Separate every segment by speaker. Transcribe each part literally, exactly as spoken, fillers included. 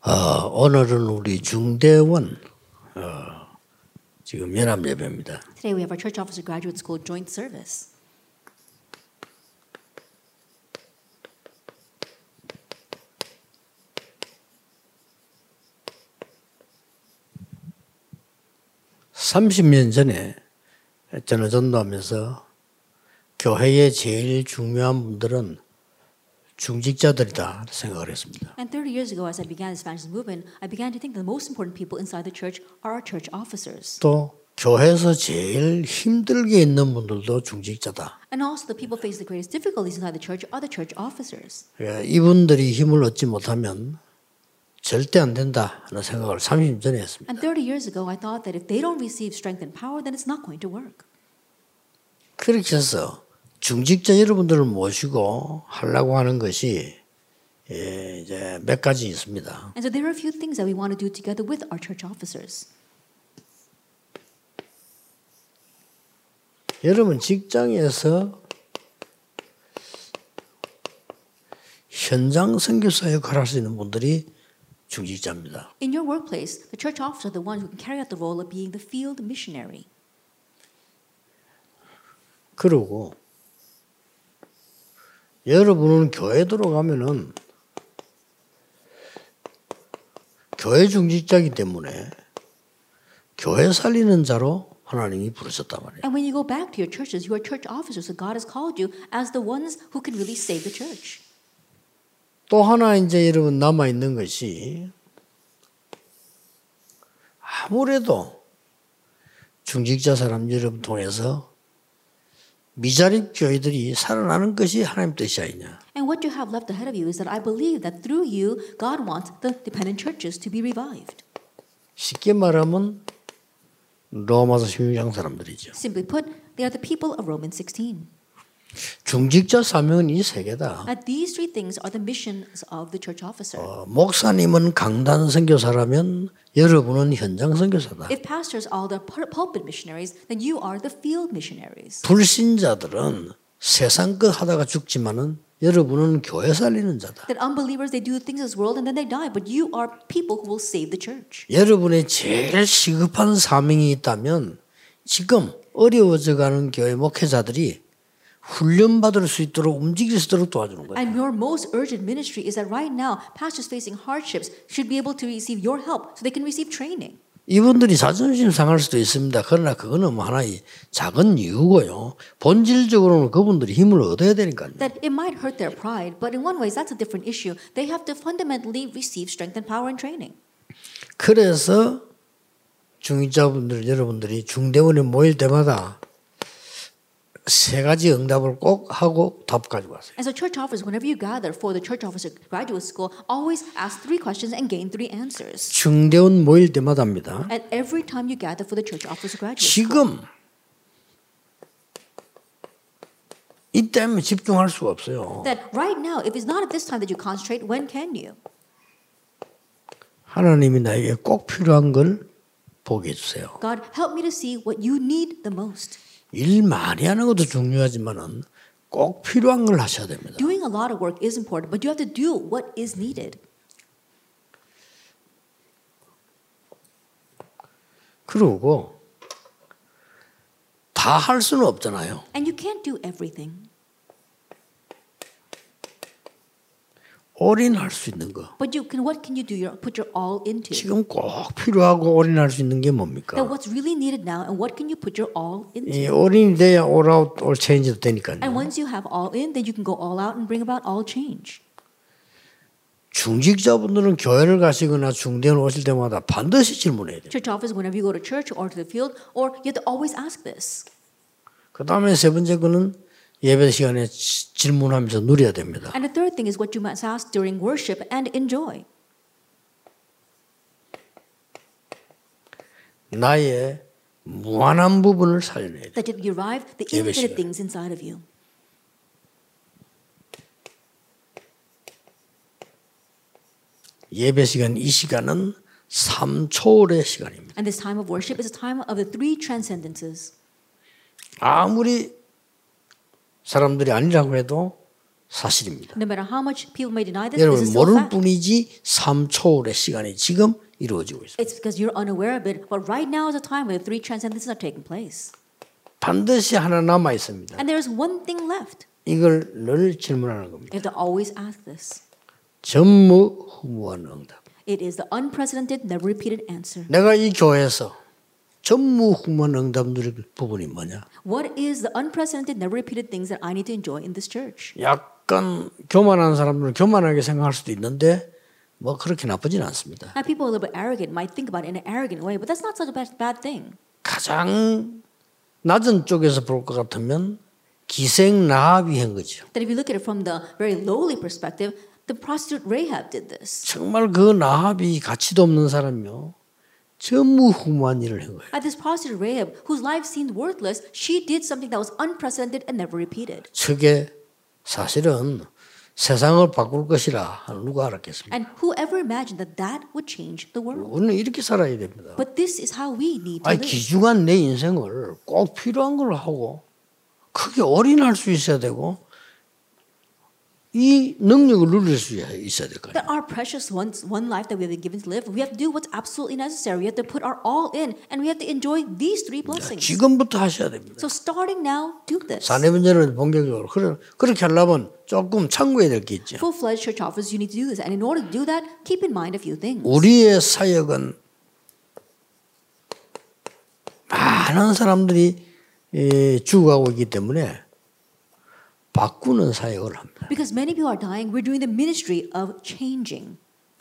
Speaker 1: 어, 오늘은 우리 중대원 어, 지금 연합 예배입니다.
Speaker 2: Today we have our Church Officer Graduate School joint service.
Speaker 1: 삼십 년 전에 저는 전도하면서 교회의 제일 중요한 분들은 중직자들이다 생각을 했습니다.
Speaker 2: And thirty years ago, as I began this evangelism movement, I began to think that the most important people inside the church are our church officers.
Speaker 1: 또 교회에서 제일 힘들게 있는 분들도 중직자다.
Speaker 2: And also the people facing the greatest difficulties inside the church are the church officers.
Speaker 1: 예, 이분들이 힘을 얻지 못하면 절대 안 된다 하는 생각을 삼십 년 전에 했습니다.
Speaker 2: And thirty years ago, I thought that if they don't receive strength and power, then it's not going to work.
Speaker 1: 그렇게 해서 중직자 여러분들을 모시고 하려고 하는 것이 예, 이제 몇 가지 있습니다.
Speaker 2: And so there are a few things that we want to do together with our church officers.
Speaker 1: 여러분 직장에서 현장 선교사 역할을 할 수 있는 분들이 중직자입니다.
Speaker 2: In your workplace, the church officers are the ones who can carry out the role of being the field missionary.
Speaker 1: 그리고 여러분은 교회 들어가면은 교회 중직자이기 때문에 교회 살리는 자로 하나님이 부르셨단 말이에요.
Speaker 2: And when you go back to your churches, you are church officers, so God has called you as the ones who can really save the church.
Speaker 1: 또 하나 이제 여러분 남아 있는 것이 아무래도 중직자 사람 여러분 통해서 미자립 교회들이 살아나는 것이 하나님 뜻이 아니냐.
Speaker 2: And what you have left ahead of you is that I believe that through you, God wants the dependent churches to be revived.
Speaker 1: 쉽게 말하면 로마서 십육 장 사람들이죠.
Speaker 2: Simply put, they are the people of Romans sixteen.
Speaker 1: 중직자 사명은 이 세 개다.
Speaker 2: That these three things are the missions of the church officer.
Speaker 1: 어, 목사님은 강단 선교사라면 여러분은 현장 선교사다.
Speaker 2: If pastors are the pulpit missionaries, then you are the field missionaries.
Speaker 1: 불신자들은 세상 것 하다가 죽지만은 여러분은 교회 살리는 자다.
Speaker 2: That unbelievers, they do things in this world and then they die, but you are people who will save the church.
Speaker 1: 여러분의 제일 시급한 사명이 있다면 지금 어려워져가는 교회 목회자들이 훈련받을 수 있도록 움직일 수 있도록 도와주는 거예요.
Speaker 2: And your most urgent ministry is that right now, pastors facing hardships should be able to receive your help so they can receive training.
Speaker 1: 이분들이 자존심 상할 수도 있습니다. 그러나 그거는 뭐 하나의 작은 이유고요. 본질적으로는 그분들이 힘을 얻어야 되니까요.
Speaker 2: That it might hurt their pride, but in one way, that's a different issue. They have to fundamentally receive strength and power and training.
Speaker 1: 그래서 중직자분들 여러분들이 중대원에 모일 때마다 세 가지 응답을 꼭 하고 답 가지고 왔어요.
Speaker 2: And so church officers, whenever you gather for the church officer graduate school, always ask three questions and gain three answers.
Speaker 1: 중대원 모일 때마다입니다.
Speaker 2: And every time you gather for the church officer graduate school.
Speaker 1: 지금 이때면 집중할 수가 없어요.
Speaker 2: That right now, if it's not at this time that you concentrate, when can you?
Speaker 1: 하나님이 나에게 꼭 필요한 걸 보게 해주세요.
Speaker 2: God, help me to see what you need the most.
Speaker 1: 일 많이 하는 것도 중요하지만은 꼭 필요한 걸 하셔야 됩니다.
Speaker 2: Doing a lot of work is important, but you have to do what is needed.
Speaker 1: 그리고 다 할 수는 없잖아요.
Speaker 2: And you can't do everything.
Speaker 1: 올인할 수 있는 거.
Speaker 2: But you can. What can you do? Your, put your all into.
Speaker 1: 지금 꼭 필요하고 올인할 수 있는 게 뭡니까?
Speaker 2: That what's really needed now, and what can you put your all into?
Speaker 1: 이 올인이 돼야 all out, all change도 되니까요.
Speaker 2: And once you have all in, then you can go all out and bring about all change.
Speaker 1: 중직자분들은 교회를 가시거나 중대원 오실 때마다 반드시 질문해야 돼요.
Speaker 2: Church office, whenever you go to church or to the field, or you have to always ask this.
Speaker 1: 그 다음에 세 번째 거는 예배 시간에 질문하면서 누려야 됩니다.
Speaker 2: And the third thing is what you must ask during worship and enjoy.
Speaker 1: 나의 무한한 부분을 살려내야 돼요.
Speaker 2: That you derive the
Speaker 1: 예배
Speaker 2: infinite
Speaker 1: 시간.
Speaker 2: things inside of you.
Speaker 1: 예배 시간 이 시간은 삼 초월의 시간입니다.
Speaker 2: And this time of worship is a time of the three transcendences.
Speaker 1: 아무리 사람들이 아니라고 해도 사실입니다.
Speaker 2: No matter how much people may deny this, this
Speaker 1: 여러분
Speaker 2: is still
Speaker 1: 모를
Speaker 2: fact.
Speaker 1: 뿐이지 삶 초월의 시간이 지금 이루어지고 있습니다.
Speaker 2: It's because you're unaware of it. But right now is a time where the three transcendences are taking place.
Speaker 1: 반드시 하나 남아 있습니다.
Speaker 2: And there is one thing left.
Speaker 1: 이걸 늘 질문하는 겁니다.
Speaker 2: You have to always ask this.
Speaker 1: 전무후무한 응답.
Speaker 2: It is the unprecedented, never repeated answer.
Speaker 1: 내가 이 교회에서 전무후무한 응답 누릴 부분이 뭐냐?
Speaker 2: What is the unprecedented, never repeated things that I need to enjoy in this church?
Speaker 1: 약간 교만한 사람들은 교만하게 생각할 수도 있는데 뭐 그렇게 나쁘진 않습니다.
Speaker 2: Now, people who are a little bit arrogant might think about it in an arrogant way, but that's not such a bad, bad thing.
Speaker 1: 가장 낮은 쪽에서 볼 것 같으면 기생 라합이 한 거죠.
Speaker 2: That if you look at it from the very lowly perspective, the prostitute Rahab did this.
Speaker 1: 정말 그 라합이 가치도 없는 사람이요. 전무후무한 일을 한 거예요.
Speaker 2: At this prostitute Rahab, whose life seemed worthless, she did something that was unprecedented and never repeated.
Speaker 1: 저게 사실은 세상을 바꿀 것이라 누가 알았겠습니까?
Speaker 2: And whoever imagined that that would change the world?
Speaker 1: 우리는 이렇게 살아야 됩니다.
Speaker 2: But this is how we need to
Speaker 1: 아니,
Speaker 2: live.
Speaker 1: 귀중한 내 인생을 꼭 필요한 걸 하고 크게 올인할 수 있어야 되고 이 능력을 누릴 수 있어야 될 거예요.
Speaker 2: That our precious one, one life that we have been given to live, we have to do what's absolutely necessary. We have to put our all in, and we have to enjoy these three blessings.
Speaker 1: 지금부터 하셔야 됩니다.
Speaker 2: So starting now, do this.
Speaker 1: 사내분들은 본격적으로 그래, 그렇게 하려면 조금 참고해야 될 게 있죠.
Speaker 2: Full-fledged church office, you need to do this. And in order to do that, keep in mind a few things.
Speaker 1: 우리의 사역은 많은 사람들이 예, 죽어가고 있기 때문에 바꾸는 사역을 합니다.
Speaker 2: Because many people are dying, we're doing the ministry of changing.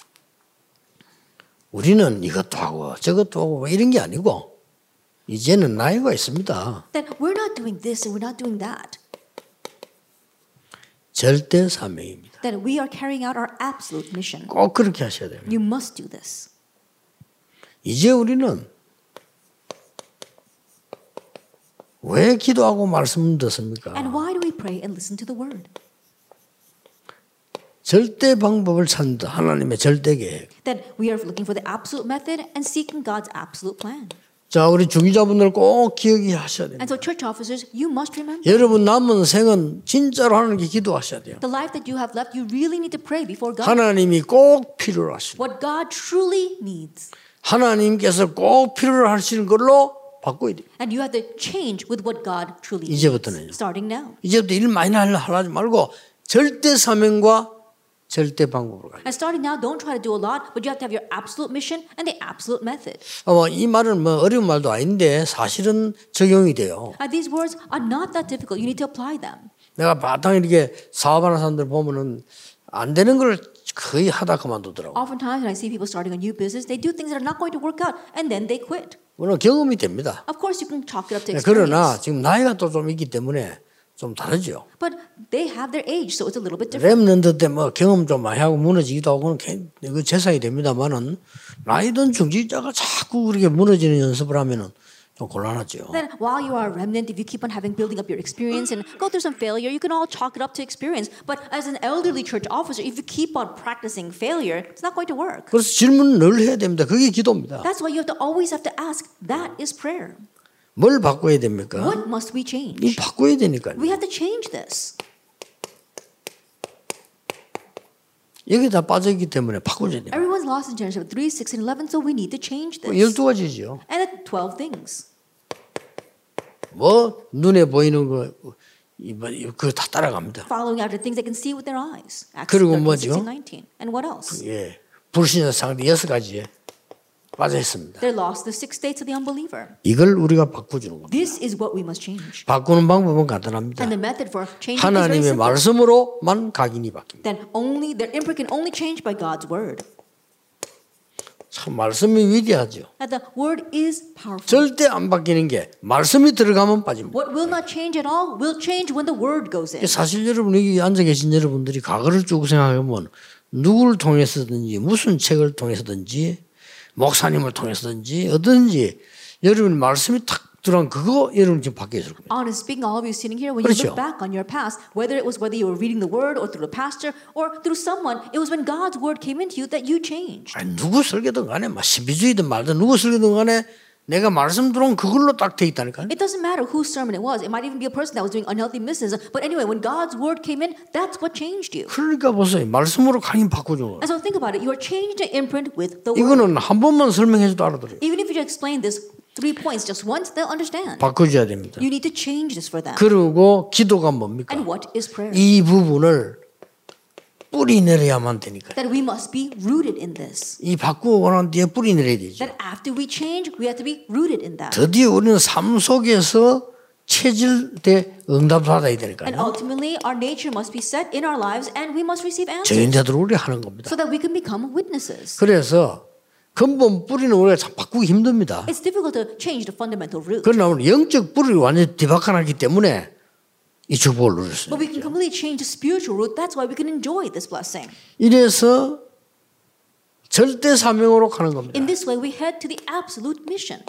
Speaker 1: 우리는 이것도 하고 저것도 하고 이런 게 아니고 이제는 나이가 있습니다.
Speaker 2: That we're not doing this and we're not doing that.
Speaker 1: 절대 사명입니다.
Speaker 2: That we are carrying out our absolute mission.
Speaker 1: 꼭 그렇게 하셔야 됩니다.
Speaker 2: You must do this.
Speaker 1: 이제 우리는 왜 기도하고 말씀 듣습니까?
Speaker 2: And why do we pray and listen to the word?
Speaker 1: 절대 방법을 찾는다. 하나님의 절대 계획.
Speaker 2: That we are looking for the absolute method and seeking God's absolute plan.
Speaker 1: 자, 우리 중위자분들 꼭 기억이 하셔야 됩니다.
Speaker 2: And so church officers, you must remember
Speaker 1: 여러분 남은 생은 진짜로 하나님께 기도하셔야 돼요.
Speaker 2: the life that you have left, you really need to pray before God.
Speaker 1: 하나님이 꼭 필요로 하십니다.
Speaker 2: What God truly needs.
Speaker 1: 하나님께서 꼭 필요로 하시는 걸로 바꿔야 돼요.
Speaker 2: And you have to change with what God truly needs.
Speaker 1: 이제부터는요.
Speaker 2: Starting now.
Speaker 1: 이제부터 일 많이 하지 말고 절대 사명과 절대 방법으로 가요.
Speaker 2: And starting now, don't try to do a lot, but you have to have your absolute mission and the absolute method.
Speaker 1: 어, 이 말은 뭐 어려운 말도 아닌데 사실은 적용이 돼요.
Speaker 2: And these words are not that difficult. You need to apply them.
Speaker 1: 내가 바탕 이렇게 사업하는 사람들 보면은 안 되는 걸 거의 하다 그만두더라고.
Speaker 2: Oftentimes, when I see people starting a new business, they do things that are not going to work out, and then they quit.
Speaker 1: 물론 경험이 됩니다.
Speaker 2: Of course, you can chalk it up to
Speaker 1: 그러나
Speaker 2: experience.
Speaker 1: 지금 나이가 또 좀 있기 때문에 좀 다르죠.
Speaker 2: But they have their age, so it's a little bit different.
Speaker 1: 랩런트 때 뭐 경험 좀 많이 하고 무너지기도 하고 그 재산이 됩니다만은 나이 든 중직자가 자꾸 그렇게 무너지는 연습을 하면은 좀 곤란하죠.
Speaker 2: Then, while you are a remnant, if you keep on having building up your experience and go through some failure, you can all chalk it up to experience. But as an elderly church officer, if you keep on practicing failure, it's not going to work.
Speaker 1: 그래서 질문을 늘 해야 됩니다. 그게 기도입니다.
Speaker 2: That's why you have to always have to ask. That is prayer.
Speaker 1: 뭘 바꿔야 됩니까?
Speaker 2: What must we
Speaker 1: 이
Speaker 2: change?
Speaker 1: 바꿔야 되니까요.
Speaker 2: We have to change this.
Speaker 1: 여기 다 빠져있기 때문에 바꿔야 돼요.
Speaker 2: Everyone's lost in Genesis three, six, and eleven, so we need to change this.
Speaker 1: 열두 가지죠.
Speaker 2: And at twelve things.
Speaker 1: 뭐 눈에 보이는 거 그거 다 따라갑니다.
Speaker 2: Following after things they can see with their eyes. Acts
Speaker 1: 그리고
Speaker 2: thirteen,
Speaker 1: 뭐죠?
Speaker 2: sixteen, nineteen. And what else?
Speaker 1: 예, 불신의 상태 여섯 가지에 빠져 있습니다.
Speaker 2: They're lost the six states of the unbeliever.
Speaker 1: 이걸 우리가 바꿔주는 겁니다.
Speaker 2: This is what we must change.
Speaker 1: 바꾸는 방법은 간단합니다.
Speaker 2: And the method for changing is very
Speaker 1: 하나님의
Speaker 2: simple.
Speaker 1: 말씀으로만 각인이 바뀝니다.
Speaker 2: Then only their imprint can only change by God's word.
Speaker 1: 참 말씀이 위대하죠.
Speaker 2: That the word is powerful.
Speaker 1: 절대 안 바뀌는 게 말씀이 들어가면 빠집니다.
Speaker 2: What will not change at all will change when the word goes in.
Speaker 1: 사실 여러분 여기 앉아 계신 여러분들이 과거를 쭉 생각해보면 누구를 통해서든지 무슨 책을 통해서든지 목사님을 통해서든지 어든지 여러분 말씀이 탁 들어간 그거 여러분 지금 바뀌어 있을 겁니다.
Speaker 2: Honest speaking, all of you sitting here, when you
Speaker 1: 그렇죠.
Speaker 2: look back on your past, whether it was whether you were reading the word or through a pastor or through someone, it was when God's word came into you that you changed.
Speaker 1: 아니, 누구 설교든 간에 막 신비주의든 말든 누구 설교든 간에 내가 말씀 들어온 그걸로 딱 돼 있다니까요.
Speaker 2: It doesn't matter whose sermon it was. It might even be a person that was doing unhealthy misses. But anyway, when God's word came in, that's what changed you.
Speaker 1: 그러니까 보세요. 말씀으로 강인 바꾸죠.
Speaker 2: And so think about it. You are changed to imprint with the word.
Speaker 1: 이거는 한 번만 설명해줘도 알아들어요.
Speaker 2: Even if you explain this three points just once, they'll understand.
Speaker 1: 바꿔줘야 됩니다.
Speaker 2: You need to change this for them.
Speaker 1: 그리고 기도가 뭡니까?
Speaker 2: And what is prayer?
Speaker 1: 이 부분을 뿌리 내려야만 되니까.
Speaker 2: That we must be rooted in this.
Speaker 1: 이 바꾸고 난 뒤에 뿌리 내려야 되죠.
Speaker 2: That after we change, we have to be rooted in that.
Speaker 1: 드디어 우리는 삶 속에서 체질돼 응답 받아야 되니까요.
Speaker 2: And ultimately, our nature must be set in our lives, and we must receive answers
Speaker 1: 저인자들 우리 하는 겁니다.
Speaker 2: so that we can become witnesses.
Speaker 1: 그래서 근본 뿌리는 우리가 참 바꾸기 힘듭니다.
Speaker 2: It's difficult to change the fundamental root.
Speaker 1: 그러나 우리 영적 뿌리를 완전히 뒤바꿔놨기 때문에 이 축복을 누릴 수
Speaker 2: But we
Speaker 1: 있죠.
Speaker 2: can completely change the spiritual root. That's why we can enjoy this blessing.
Speaker 1: 이래서 절대 사명으로 가는 겁니다.
Speaker 2: In this way, we head to the absolute mission.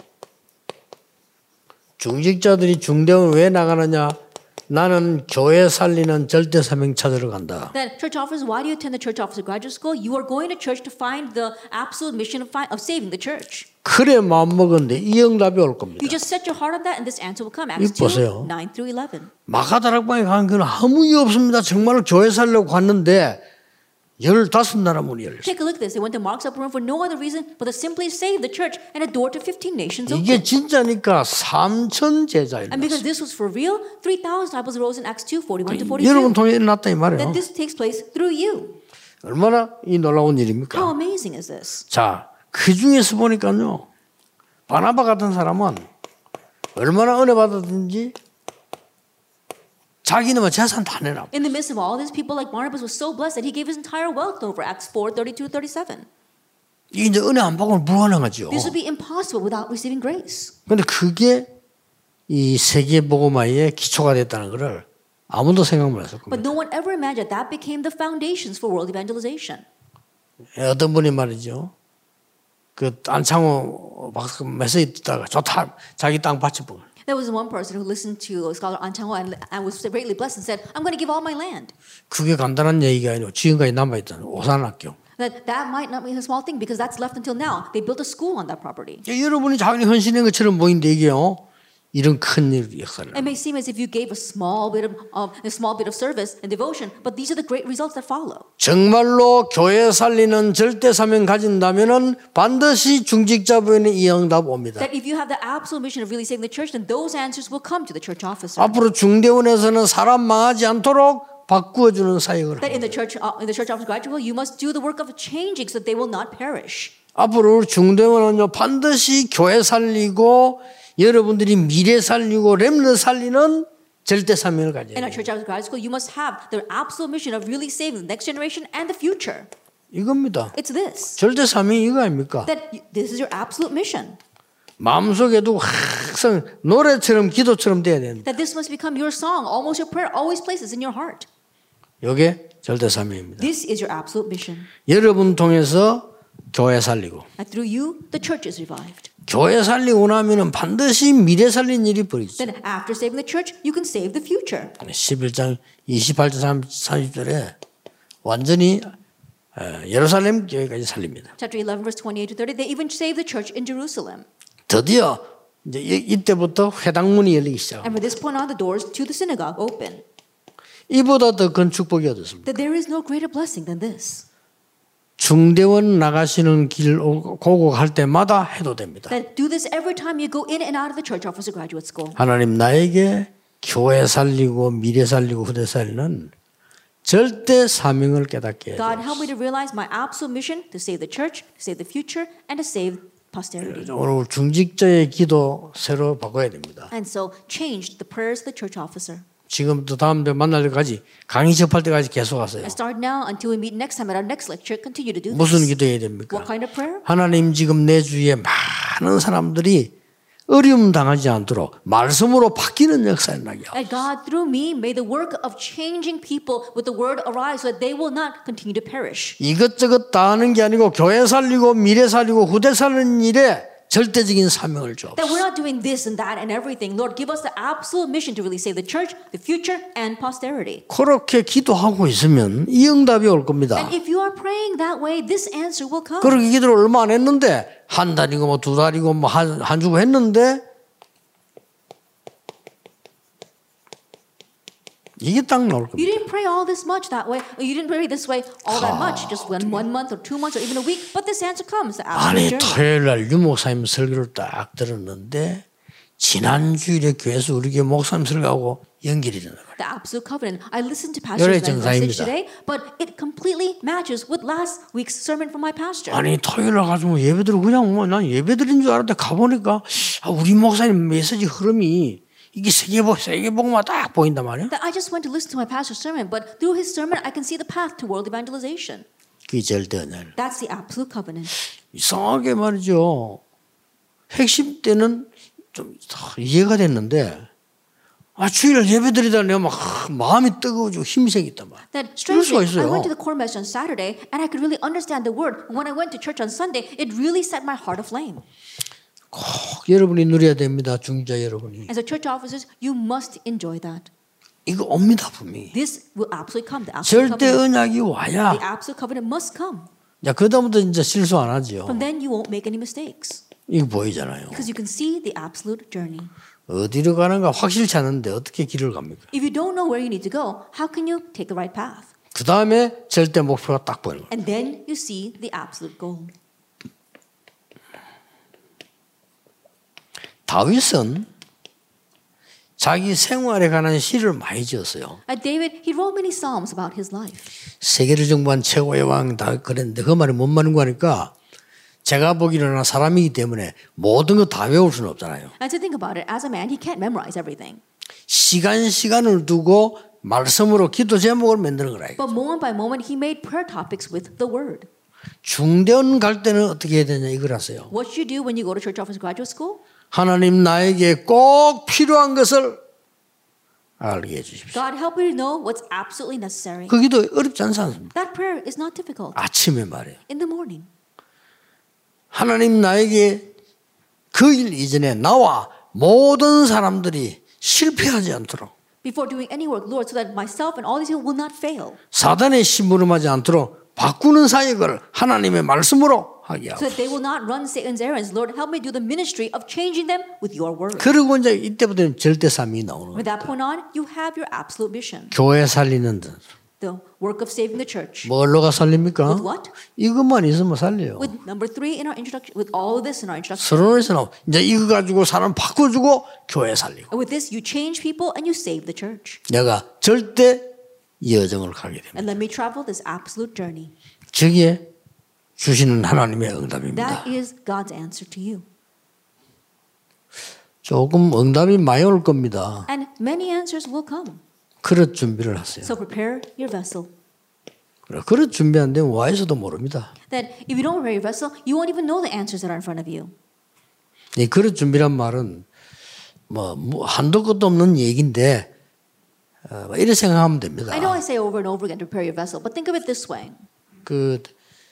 Speaker 1: 중직자들이 중대원 왜 나가느냐? 나는 교회 살리는 절대 사명 찾으러 간다.
Speaker 2: That church officers, why do you attend the church officer graduate school? You are going to church to find the absolute mission of, fi- of saving the church.
Speaker 1: 그래 마음 먹었는데 이 응답이 올 겁니다.
Speaker 2: You just set your heart on that, and this answer will come. Acts
Speaker 1: 이거 보세요.
Speaker 2: two, nine through eleven.
Speaker 1: 마가다락방에 간 건 아무 이유 없습니다. 정말로 교회 살려고 갔는데 열다섯 나라 문이 열렸어요.
Speaker 2: Take a look at this. They went to Mark's upper room for no other reason but to simply save the church, and a door to fifteen nations
Speaker 1: 이게
Speaker 2: opened.
Speaker 1: 진짜니까 삼천 제자
Speaker 2: And because
Speaker 1: 일어났어요.
Speaker 2: this was for real, three thousand disciples arose in Acts two, forty-one to
Speaker 1: 여러분
Speaker 2: forty-two.
Speaker 1: 통해 일어났다 이 말이에요.
Speaker 2: That this takes place through you.
Speaker 1: 얼마나 이 놀라운
Speaker 2: How
Speaker 1: 일입니까?
Speaker 2: amazing is this?
Speaker 1: 자, 그 중에서 보니까요. 바나바 같은 사람은 얼마나 은혜 받았든지 자기는 재산 다 내놔.
Speaker 2: In the midst of all these people, like Barnabas was so blessed that he gave his entire wealth over. Acts four, thirty-two, thirty-seven.
Speaker 1: 이게 이제 은혜 안 받고는 불가능하죠.
Speaker 2: This would be impossible without receiving grace.
Speaker 1: 근데 그게 이 세계 복음화의 기초가 됐다는 것을 아무도 생각 못 했을
Speaker 2: But
Speaker 1: 겁니다.
Speaker 2: no one ever imagined that became the foundations for world evangelization.
Speaker 1: 어떤 분이 말이죠. 그 안창호 박사 메시지 듣다가 좋다. 자기 땅 바쳐보고.
Speaker 2: There was one person who listened to scholar An Chang-ho and, and was greatly blessed and said, I'm going to give all my land.
Speaker 1: 그게 간단한 얘기가 아니고 지금까지 남아있다는 오산학교.
Speaker 2: That that might not be a small thing because that's left until now. They built a school on that property.
Speaker 1: 여러분이 자기 헌신한 것처럼 보이는데 이게요. 이런 큰 일 역사를.
Speaker 2: It may seem as if you gave a small bit of um, a small bit of service and devotion, but these are the great results that follow.
Speaker 1: 정말로 교회 살리는 절대 사명 가진다면은 반드시 중직자부에는 이 응답 옵니다.
Speaker 2: That if you have the absolute mission of really saving the church, then those answers will come to the church officer.
Speaker 1: 앞으로 중대원에서는 사람 망하지 않도록 바꾸어주는 사역을
Speaker 2: That in
Speaker 1: 합니다.
Speaker 2: the church uh, in the church office graduate, you must do the work of changing so that they will not perish.
Speaker 1: 앞으로 중대원은요 반드시 교회 살리고 여러분들이 미래 살리고 렘너 살리는 절대 사명을 가져야
Speaker 2: In our
Speaker 1: 돼요.
Speaker 2: church office graduate school, you must have the absolute mission of really saving the next generation and the future.
Speaker 1: 이겁니다.
Speaker 2: It's this.
Speaker 1: 절대 사명이 이거 아닙니까?
Speaker 2: That y- this is your absolute mission.
Speaker 1: 마음속에 두고 항상 노래처럼 기도처럼 돼야 된다.
Speaker 2: That this must become your song, almost your prayer, always places in your heart.
Speaker 1: 이게 절대 사명입니다.
Speaker 2: This is your absolute mission.
Speaker 1: 여러분 통해서 교회 살리고
Speaker 2: And through you, the church is revived.
Speaker 1: 교회 살리고 나면은 반드시 미래 살린 일이 벌어지죠.
Speaker 2: Then after saving the church, you can save the future.
Speaker 1: 십일 장 이십팔 절 삼십 절에 완전히 예루살렘 교회까지 살립니다.
Speaker 2: Chapter eleven, verse twenty-eight to thirty, they even saved the church in Jerusalem.
Speaker 1: 드디어 이제 이때부터 회당문이 열리기 시작합니다.
Speaker 2: And from this point on, the doors to the synagogue open.
Speaker 1: 이보다 더 큰 축복이 얻었습니다.
Speaker 2: That there is no greater blessing than this.
Speaker 1: 중대원 나가시는 길 고고 갈 때마다 해도 됩니다.
Speaker 2: That do this every time you go in and out of the church officer graduate school.
Speaker 1: 하나님 나에게 교회 살리고 미래 살리고 후대 살리는 절대 사명을 깨닫게 해야
Speaker 2: God,
Speaker 1: 돼요.
Speaker 2: help me to realize my absolute mission to save the church, to save the future, and to save posterity.
Speaker 1: 오늘 중직자의 기도 새로 바꿔야 됩니다.
Speaker 2: And so changed the prayers of the church officer.
Speaker 1: 지금부터 다음 때 만날 때까지 강의 접할 때까지 계속 하세요.
Speaker 2: And start now until we meet next time at our next lecture. Continue to do
Speaker 1: 무슨
Speaker 2: this.
Speaker 1: 기도해야 됩니까?
Speaker 2: What kind of prayer?
Speaker 1: 하나님 지금 내 주위에 많은 사람들이 어려움 당하지 않도록 말씀으로 바뀌는 역사를 나게 하옵소서.
Speaker 2: That God, through me, may the work of changing people with the word arise so that they will not continue to perish.
Speaker 1: 이것저것 다 하는 게 아니고 교회 살리고 미래 살리고 후대 살리는 일에 절대적인 사명을 줘.
Speaker 2: That we're not doing this and that and everything. Lord, give us the absolute mission to really save the church, the future, and posterity.
Speaker 1: 그렇게 기도하고 있으면 이 응답이 올 겁니다.
Speaker 2: And if you are praying that way, this answer will come.
Speaker 1: 그렇게 기도를 얼마 안 했는데 한 달이고 뭐 두 달이고 뭐 한 한 주고 했는데 이게 딱 나올 겁니다.
Speaker 2: You didn't pray all this much that way. Or you didn't pray this way all that much, just one one month or two months or even a week. But this answer comes. The
Speaker 1: 아니
Speaker 2: absolute journey.
Speaker 1: 토요일 날 유 목사님 설교를 딱 들었는데 지난 주일에 교회에서 우리 교회 목사님 설교하고 연결이 되는 거예요.
Speaker 2: The absolute covenant. I listened to
Speaker 1: 열애
Speaker 2: Pastor's message
Speaker 1: 정상입니다.
Speaker 2: today, but it completely matches with last week's sermon from my pastor.
Speaker 1: 아니 토요일 날 가지고 예배드리고 그냥 뭐 난 예배드린 줄 알았는데 가보니까 아, 우리 목사님 메시지 흐름이 이게 세계복 세계복만 딱 보인단 말이야.
Speaker 2: That I just went to listen to my pastor's sermon, but through his sermon, I can see the path to world evangelization.
Speaker 1: 그게 절대 은혜.
Speaker 2: That's the absolute covenant.
Speaker 1: 이상하게 말이죠. 핵심 때는 좀 이해가 됐는데 아 주일 예배드리다 내가 막 마음이 뜨거워지고 힘이 생겼단 말이야.
Speaker 2: That
Speaker 1: 이럴 수가
Speaker 2: strangely, I
Speaker 1: 있어요.
Speaker 2: went to the core message on Saturday, and I could really understand the word. When I went to church on Sunday, it really set my heart aflame.
Speaker 1: 꼭 여러분이 누려야 됩니다. 중자 여러분이.
Speaker 2: As a church officers, you must enjoy that.
Speaker 1: 이거 옵니다 분명히.
Speaker 2: This will absolutely come. The absolute
Speaker 1: 절대
Speaker 2: covenant.
Speaker 1: 언약이 와야.
Speaker 2: The absolute covenant must come.
Speaker 1: 야 그다음부터 진짜 실수 안 하지요.
Speaker 2: From then, you won't make any mistakes
Speaker 1: 이거 보이잖아요.
Speaker 2: because you can see the absolute journey.
Speaker 1: 어디로 가는가 확실치 않은데 어떻게 길을 갑니까?
Speaker 2: If you don't know where you need to go, how can you take the right path?
Speaker 1: 그 다음에 절대 목표가 딱 보이는 거예요.
Speaker 2: And then you see the absolute goal.
Speaker 1: 다윗은 자기 생활에 관한 시를 많이 지었어요.
Speaker 2: Uh, David, he wrote many psalms about his life.
Speaker 1: 세계를 정부한 최고의 왕 다 그랬는데 그 말이 뭔 말인 거 하니까 제가 보기로는 사람이기 때문에 모든 거 다 외울 수는 없잖아요.
Speaker 2: And to think about it, as a man, he can't memorize everything.
Speaker 1: 시간 시간을 두고 말씀으로 기도 제목을 만드는 거라.
Speaker 2: But moment by moment, he made prayer topics with the word.
Speaker 1: 중대원 갈 때는 어떻게 해야 되냐 이걸 하세요.
Speaker 2: What should you do when you go to church office graduate school?
Speaker 1: 하나님 나에게 꼭 필요한 것을 알게 해주십시오.
Speaker 2: God, help me to know what's absolutely necessary.
Speaker 1: 그 기도 어렵지 않습니다.
Speaker 2: That prayer is not difficult.
Speaker 1: 아침에 말이에요.
Speaker 2: In the morning.
Speaker 1: 하나님 나에게 그 일 이전에 나와 모든 사람들이 실패하지 않도록
Speaker 2: Before doing any work, Lord, so that myself and all these people will not fail.
Speaker 1: 사단의 심부름하지 않도록 바꾸는 사역을 하나님의 말씀으로 하게
Speaker 2: So
Speaker 1: 하고
Speaker 2: that they will not run Satan's errands. Lord, help me do the ministry of changing them with your word.
Speaker 1: 그리고 이제 이때부터는 절대 삶이 나오는
Speaker 2: From
Speaker 1: 거예요.
Speaker 2: that point on, you have your absolute mission.
Speaker 1: 교회 살리는 듯.
Speaker 2: The work of saving the church.
Speaker 1: 뭘로가 살립니까?
Speaker 2: With what?
Speaker 1: 이것만 있으면 살려요.
Speaker 2: With number three in our introduction, with all of this in our introduction.
Speaker 1: 서론에서 나오 이제 이거 가지고 사람 바꿔주고 교회 살리고
Speaker 2: And with this, you change people and you save the church.
Speaker 1: 내가 절대 여정을 가게 됩니다.
Speaker 2: And let me travel this absolute journey.
Speaker 1: 저기에 주시는 하나님의 응답입니다.
Speaker 2: That is God's answer to you.
Speaker 1: 조금 응답이 많이 올 겁니다.
Speaker 2: And many answers will come.
Speaker 1: 그릇 준비를 하세요.
Speaker 2: So prepare your vessel.
Speaker 1: 그릇 준비 안 되면 와에서도 모릅니다.
Speaker 2: That if you don't prepare your vessel, you won't even know the answers that are in front of you.
Speaker 1: 이 그릇 준비란 말은 뭐, 뭐 한도 끝도 없는 얘기인데 어, 이렇게 생각하면 됩니다.
Speaker 2: I know I say over and over again to prepare your vessel, but think of it this way.
Speaker 1: 그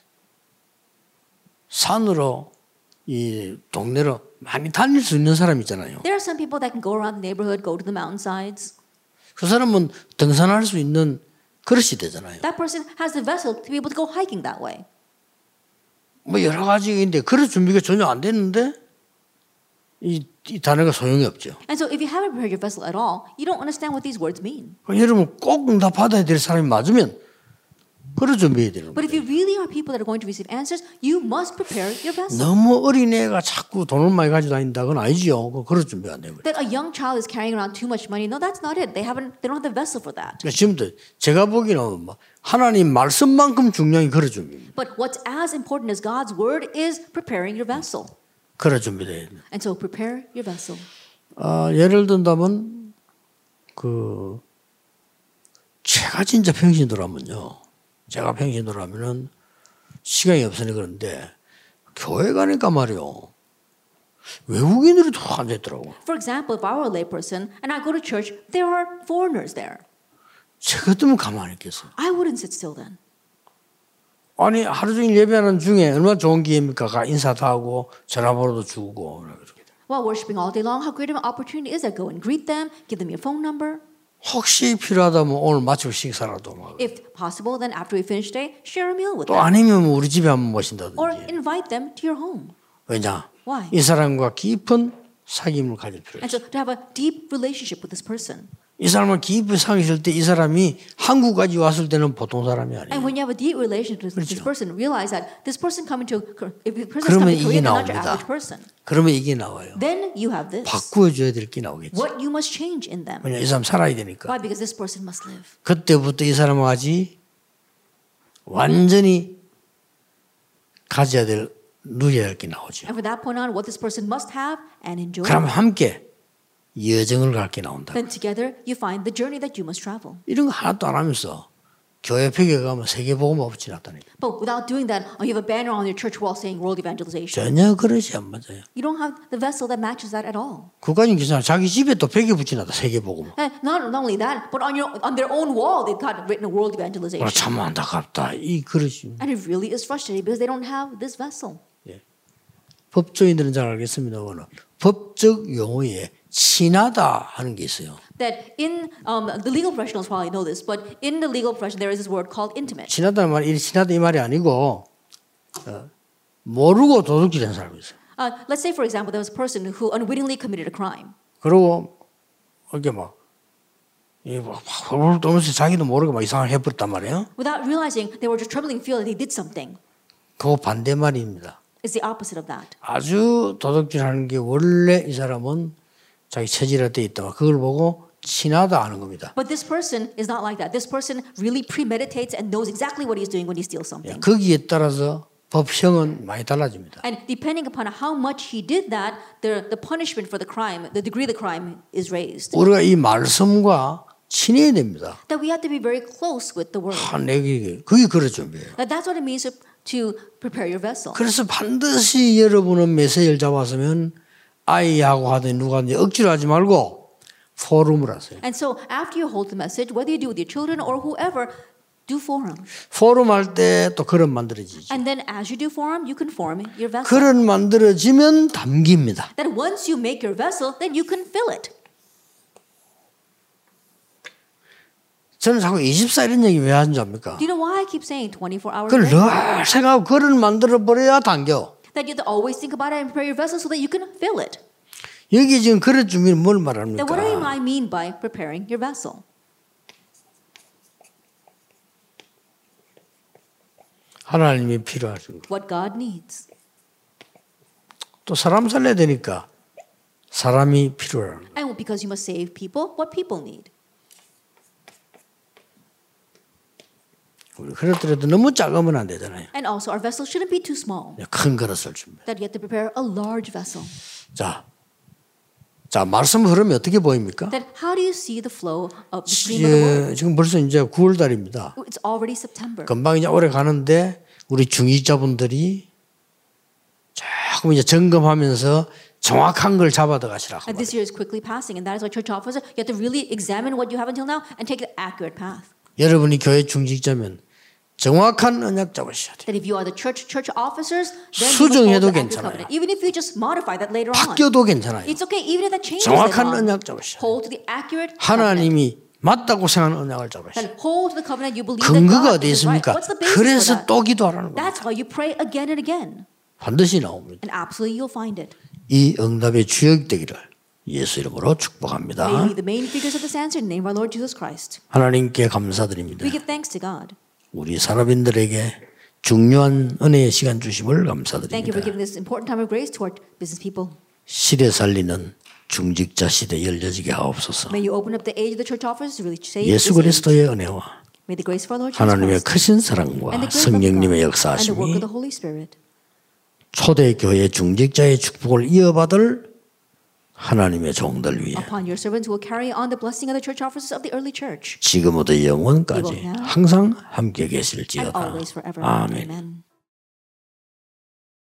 Speaker 1: 산으로 이 동네로 많이 다닐 수 있는 사람 있잖아요.
Speaker 2: There are some people that can go around the neighborhood, go to the mountainsides.
Speaker 1: 그 사람은 등산할 수 있는 그릇이 되잖아요.
Speaker 2: That person has the vessel to be able to go hiking that way.
Speaker 1: 뭐 여러 가지인데 그릇 준비가 전혀 안 됐는데 이, 이 단어가 소용이 없죠.
Speaker 2: And so if you haven't prepared your vessel at all, you don't understand what these words mean.
Speaker 1: 여러분 꼭 응답 받아야 될 사람이 맞으면 그릇 준비해야 되는
Speaker 2: But if
Speaker 1: 거예요.
Speaker 2: you really are people that are going to receive answers, you must prepare your vessel.
Speaker 1: 너무 어린애가 자꾸 돈을 많이 가지고 다닌다건 아니지요. 그 그릇 준비 안 되는 거예요.
Speaker 2: That a young child is carrying around too much money. No, that's not it. They haven't. They don't have the vessel for that.
Speaker 1: 그러니까 지금도 제가 보기에는 뭐 하나님 말씀만큼 중요한 게 그릇 준비입니다.
Speaker 2: But what's as important as God's word is preparing your vessel.
Speaker 1: 그릇 준비돼야 돼요.
Speaker 2: And so prepare your vessel.
Speaker 1: 아, 예를 든다면 그 제가 진짜 평신도라면요. 제가 평신도라면은 시간이 없으니 그런데 교회 가니까 말이요. 외국인들이 다 앉아 있더라고.
Speaker 2: For example, if I were a layperson and I go to church, there are foreigners there.
Speaker 1: 제가 뜨면 가만히 있겠어요.
Speaker 2: I wouldn't sit still then.
Speaker 1: 아니 하루 종일 예배하는 중에 얼마나 좋은 기회입니까? 가 인사도 하고 전화번호도 주고 이렇게.
Speaker 2: While worshiping all day long, how great of an opportunity is that? Go and greet them, give them your phone number.
Speaker 1: 혹시 필요하다면 오늘 마치고 식사라도 막.
Speaker 2: If possible, then after we finish today, share a meal with
Speaker 1: 또
Speaker 2: them.
Speaker 1: 아니면 우리 집에 한번 모신다든지.
Speaker 2: Or invite them to your home.
Speaker 1: 왜냐?
Speaker 2: Why?
Speaker 1: 이 사람과 깊은 사귐을 가질 필요가
Speaker 2: And
Speaker 1: 있어요.
Speaker 2: so to have a deep relationship with this person.
Speaker 1: 이 사람을 깊이 사귀실 때 이 사람이 한국까지 왔을 때는 보통 사람이
Speaker 2: And
Speaker 1: 아니에요.
Speaker 2: when you have a deep relationship with this
Speaker 1: 그렇죠.
Speaker 2: person, realize that this person coming to if the person is
Speaker 1: 그러면
Speaker 2: coming to
Speaker 1: 이게
Speaker 2: Korea, they're not your
Speaker 1: 나옵니다.
Speaker 2: average person.
Speaker 1: 그러면 이게 나와요.
Speaker 2: Then you have this.
Speaker 1: 바꾸어줘야 될 게 나오겠죠.
Speaker 2: What you must change in them.
Speaker 1: 왜냐 이 사람 살아야 되니까.
Speaker 2: Why? Because this person must live.
Speaker 1: 그때부터 이 사람과 같이 완전히 가져야 될 누려야 할 게 나오죠.
Speaker 2: And from that point on, what this person must have and enjoy.
Speaker 1: 그럼 함께 여정을 갈 게 나온다.
Speaker 2: Then together you find the journey that you must travel.
Speaker 1: 이런 거 하나도 안 하면서 교회 벽에 가면 세계복음 없이 나타나니까.
Speaker 2: But without doing that, oh, you have a banner on your church wall saying world evangelization.
Speaker 1: 전혀 그러지 안 맞아요.
Speaker 2: You don't have the vessel that matches that at all.
Speaker 1: 국가인 기사 자기 집에 또 벽에 붙여놨다 세계복음.
Speaker 2: And not, not only that, but on your on their own wall, they've got written world evangelization.
Speaker 1: 참 안타깝다. 이 그릇이.
Speaker 2: And it really is frustrating because they don't have this vessel.
Speaker 1: 법조인들은 잘 알겠습니다만 법적 용어에 친하다 하는 게 있어요.
Speaker 2: That in um, the legal professionals probably know this, but in the legal profession there is this word called intimate.
Speaker 1: 친하다는 말이 이 친하다 이 말이 아니고 어, 모르고 도둑질한 사람이 있어요.
Speaker 2: Uh, let's say, for example, there was a person who unwittingly committed a crime.
Speaker 1: 그리고 이렇게 막 이막 떠면서 자기도 모르게 막 이상을 해버렸단 말이에요.
Speaker 2: Without realizing, they were just trembling feel that they did something.
Speaker 1: 그거 반대 말입니다.
Speaker 2: It's the opposite of that.
Speaker 1: 아주 도둑질하는 게 원래 이 사람은 자기 체질에 돼 있다. 그걸 보고 친하다 하는 겁니다.
Speaker 2: But this person is not like that. This person really premeditates and knows exactly what he's doing when he steals something.
Speaker 1: 거기에 따라서 법형은 많이 달라집니다.
Speaker 2: And depending upon how much he did that, the, the punishment for the crime, the degree of the crime is raised.
Speaker 1: 우리가 이 말씀과 친해야 됩니다.
Speaker 2: That we have to be very close with the word.
Speaker 1: 아, 내게 그게 그럴 준비예요.
Speaker 2: That that's what it means to, to prepare your vessel.
Speaker 1: 그래서 반드시 여러분은 메시지를 잡았으면 아이하고 하든 누가든지 억지로 하지 말고 포럼을 하세요.
Speaker 2: And so after you hold the message, whether you do it with your children or whoever, do forum.
Speaker 1: 포럼 할 때 또 그런 만들어지죠.
Speaker 2: And then as you do forum, you can form your vessel.
Speaker 1: 그런 만들어지면 담깁니다.
Speaker 2: That once you make your vessel, then you can fill it.
Speaker 1: 저는 자꾸 이십사 일 이런 얘기 왜 하는지 압니까?
Speaker 2: Do you know why I keep saying twenty-four hours?
Speaker 1: 그걸
Speaker 2: a day?
Speaker 1: 늘 생각하고 그런 만들어 버려야 당겨.
Speaker 2: That you have to always think about it and prepare your vessel so that you can fill it.
Speaker 1: 여기 지금 그런 준비는 뭘
Speaker 2: Then
Speaker 1: 말합니까?
Speaker 2: what do I mean by preparing your vessel?
Speaker 1: 하나님이 필요하죠.
Speaker 2: What God needs.
Speaker 1: 또 사람 살려야 되니까 사람이 필요하는 거예요.
Speaker 2: And because you must save people, what people need.
Speaker 1: 우리 그렇더라도 너무 작으면 안 되잖아요.
Speaker 2: And also our vessel shouldn't be too small.
Speaker 1: 큰 그릇을 준비.
Speaker 2: That you have to prepare a large vessel.
Speaker 1: 자, 자 말씀 흐름이 어떻게 보입니까?
Speaker 2: Then how do you see the flow of the stream of the word?
Speaker 1: 예, 지금 벌써 이제 구월 달입니다.
Speaker 2: It's already September.
Speaker 1: 금방 이제 오래 가는데 우리 중직자분들이 조금 이제 점검하면서 정확한 걸 잡아다 가시라.
Speaker 2: And this year is quickly passing, and that is why church officers, you have to really examine what you have until now and take the accurate path.
Speaker 1: 여러분이 교회 중직자면 정확한 언약 잡으셔야 돼요.
Speaker 2: That if you are the church church officers, then you must hold
Speaker 1: 수정해도
Speaker 2: the accurate
Speaker 1: 괜찮아요.
Speaker 2: covenant. Even if you just modify that later on,
Speaker 1: 바뀌어도 괜찮아요.
Speaker 2: it's okay. Even if that changes later
Speaker 1: 정확한
Speaker 2: on,
Speaker 1: 언약 잡으셔야 돼요.
Speaker 2: hold to the accurate covenant.
Speaker 1: 하나님이 맞다고 생각하는 언약을 잡으셔야 돼요.
Speaker 2: Then hold to the covenant you believe that
Speaker 1: 근거가
Speaker 2: God
Speaker 1: 어디
Speaker 2: is right.
Speaker 1: 있습니까?
Speaker 2: What's the basis for
Speaker 1: 그래서
Speaker 2: that?
Speaker 1: 또 기도하라는 거예요.
Speaker 2: That's why you pray again and again,
Speaker 1: 반드시 나옵니다.
Speaker 2: and absolutely you'll find it.
Speaker 1: 이 응답의 주역 되기를 예수 이름으로 축복합니다.
Speaker 2: May we be the main figures of this answer in the name of our Lord Jesus Christ.
Speaker 1: 하나님께 감사드립니다.
Speaker 2: We give thanks to God.
Speaker 1: 우리 산업인들에게 중요한 은혜의 시간 주심을
Speaker 2: Thank you
Speaker 1: 감사드립니다.
Speaker 2: for giving this important time of grace to our business people.
Speaker 1: 시대 살리는 중직자 시대 열려지게 하옵소서.
Speaker 2: May you open up the age of the church officers to really save this
Speaker 1: 예수
Speaker 2: age.
Speaker 1: 그리스도의 은혜와
Speaker 2: May the grace of our Lord Jesus
Speaker 1: 하나님의
Speaker 2: Christ
Speaker 1: 크신 사랑과
Speaker 2: and the great love of
Speaker 1: 성령님의
Speaker 2: God and the work
Speaker 1: 역사하심이
Speaker 2: of the Holy Spirit
Speaker 1: 초대교회 중직자의 축복을 이어받을 하나님의 종들 위에
Speaker 2: upon your servants who will carry on the blessing of the church officers of the early church
Speaker 1: 지금부터 영원까지
Speaker 2: now
Speaker 1: 항상 함께
Speaker 2: and
Speaker 1: 계실지어다.
Speaker 2: always forever.
Speaker 1: 아멘.
Speaker 2: Amen.